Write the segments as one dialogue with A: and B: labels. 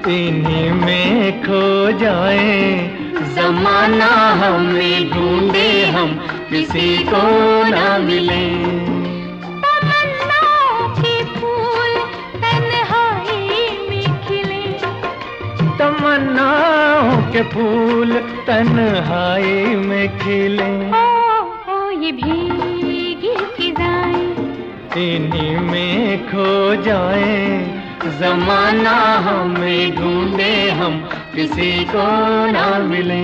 A: इन्हीं में खो जाए, जमाना हमें ढूंढे, हम किसी को ना मिले।
B: तमन्नाओं के फूल तन्हाई में खिले,
A: तमन्नाओं के फूल तन्हाई में खिले।
B: ओ ये भीगी फिजाएं,
A: इन्हीं में खो जाए, जमाना हमें ढूंढे, हम किसी को ना मिले।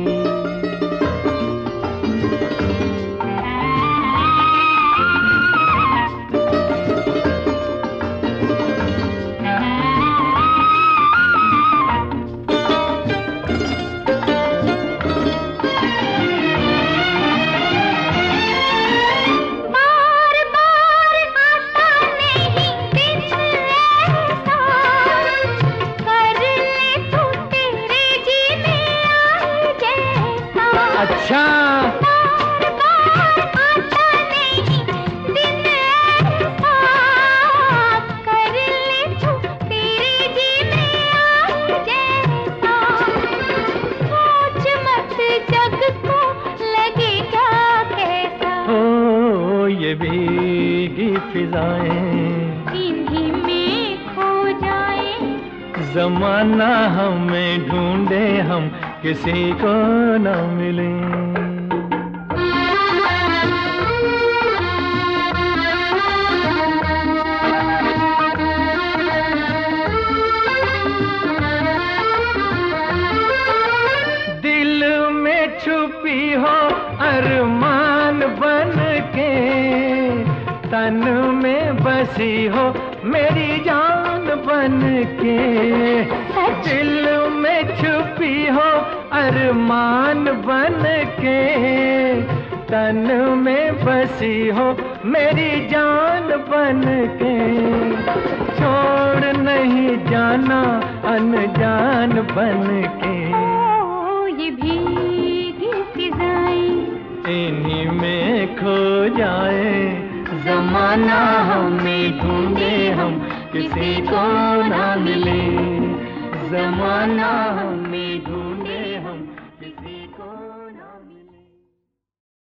A: अच्छा ये भीगी फिजाएं
B: इन्हीं में खो जाए,
A: जमाना हमें ढूंढे, हम किसी को ना मिले। दिल में छुपी हो अरमान बन के, तन में बसी हो मेरी जान बन के। दिल में छुपी हो अरमान बन के, तन में बसी हो मेरी जान बन के। छोड़ नहीं जाना अनजान बन के,
B: ये भीगी फिजाएं
A: इन्हीं में खो जाए, जमाना हमें ढूंढे, हम किसी को ना मिले। जमाना